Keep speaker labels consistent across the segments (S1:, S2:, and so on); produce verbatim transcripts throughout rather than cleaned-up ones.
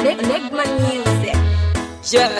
S1: Negman Music.
S2: Yeah.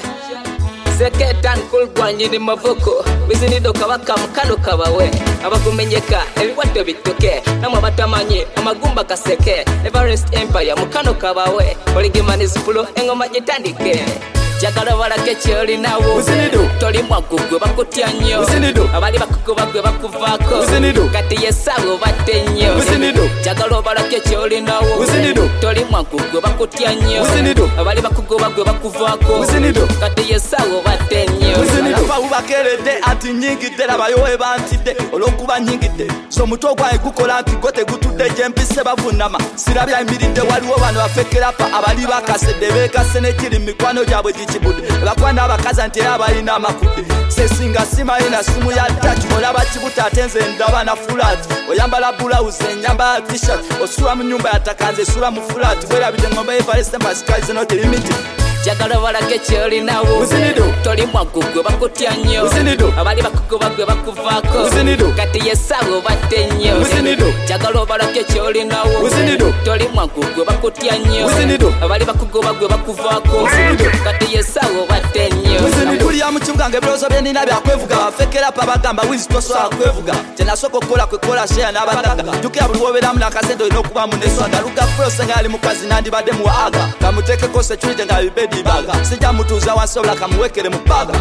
S2: Seketan kulgwanyi ni mavoko bizinido kabaka mukano kabawe abakumenyeka ebiwato bituke namwe batamanyi amagumba kaseke Everest Empire mukano kabawe oligimanizi pulo engoma gitandike jagala balake kyoli nawo
S3: Uzinido
S2: toli mwagugwe bakutya nnyo
S3: Uzinido
S2: abali bakukuba gwe bakuvaako
S3: Uzinido
S2: kati yesago batte nnyo
S3: Uzinido
S2: jagala balake kyoli nawo
S3: Uzinido
S2: toli mwagugwe bakutya nnyo
S3: Uzinido
S2: abali bakukuba gwe bakuvaako
S3: Uzinido
S2: kati yesago batte nnyo
S3: Uzinido ubakerede ati nyingide labayowe bantide olwokuba nyingide so muto gwaye gukola ati gote gutudde jempise bavunama sirabya imirinde waliwo bano bafekera pa abali bakasede bekase nekiri mikwano gyabwe gikibude bakwana abakaza nti abalina amakude sesinga sima ina simu ya touch olaba kibuta atenze ndaba na fulati oyambala blouse nyamba t-shirt osura mu nyumba yatakanze sura mu fulati bwera bide ngomba Everest Empire is not limited
S2: jagala balake kyoli nawo
S3: Uzinido
S2: toli mwagugwe bakutya nnyo
S3: Uzinido
S2: abali bakukuba gwe bakuvaako
S3: Uzinido
S2: kati yesago batte nnyo
S3: Uzinido
S2: jagala balake kyoli nawo
S3: Uzinido
S2: toli mwagugwe bakutya nnyo
S3: Uzinido
S2: abali bakukuba gwe bakuvaako
S3: Uzinido
S2: kati yesago batte nnyo
S3: Uzinido kuliya mu kibuga ng'ebirozo byenina byakwevuga bafekera pa bagamba wizi tosobola kwevuga kyenasooka okukola kwekola sheya n'abagaga jjukira buli wobeeramu n'akasente olina okuba mu neswaga luga fulose nga ali mukazi nandibadde muwaaga kamuteekeko security nga bibedi baga sijja mutuuza wansi obula kamuwekere mu baga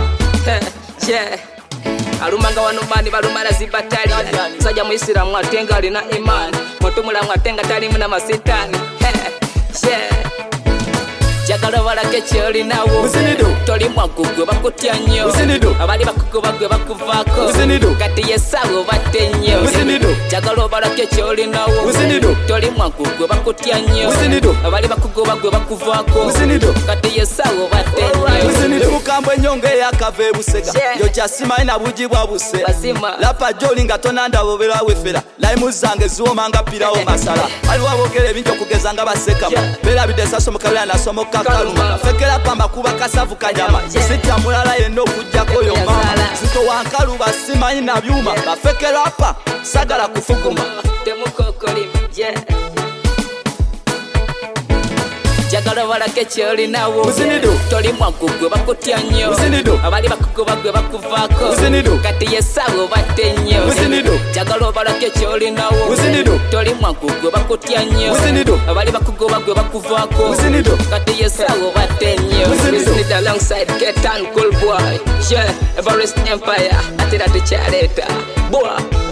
S2: yeah. alumanga wano mani balumala zibatali musajja muisiramu ate nga alina imani mutumulamu ate nga talimu n'amasitaani yeah. jagala balake kyoli nawo
S3: Uzinido
S2: toli mwagugwe bakutya nnyo
S3: Uzinido
S2: abali bakukuba gwe bakuvaako
S3: Uzinido
S2: kati yesago batte nnyo
S3: Uzinido
S2: jagala balake kyoli nawo
S3: Uzinido
S2: toli mwagugwe bakutya nnyo
S3: Uzinido
S2: abali bakukuba gwe bakuvaako
S3: Uzinido
S2: kati yesago batte nnyo
S3: Uzinido mukambwe nyonge yakava ebusega
S2: Yeah.
S3: yo kyasimanyi na bugi bwa buse
S2: Bazima.
S3: lapa joli nga tonanda bobera wefera laimu zange ziwomanga pirawo masala waliwo abogera ebintu okugeza nga basekama
S2: Yeah.
S3: beerabidde saso mukabira nasomoka kaluma
S2: Kaluma.
S3: fekera pamba kuba kasavu kanyama
S2: Yeah.
S3: sitya mulala yenna okujjako yo mama
S2: Yazala.
S3: zito wankaluba simanyi na byuma
S2: Yeah.
S3: bafekera pa sagala kufuguma
S2: temukokolima yeah. jagala balake kyoli nawo
S3: Uzinido
S2: toli mwagugwe bakutya nnyo
S3: Uzinido
S2: abali bakukuba gwe bakuvaako
S3: Uzinido
S2: kati yesago batte nnyo
S3: Uzinido
S2: jagala balake kyoli nawo
S3: Uzinido
S2: toli mwagugwe bakutya nnyo
S3: Uzinido
S2: abali bakukuba gwe bakuvaako
S3: Uzinido
S2: kati yesago batte nnyo
S3: Uzinido.
S2: Uzinido alongside Ketan Cool Boy yeah Everest Empire atera tukyaleeta boy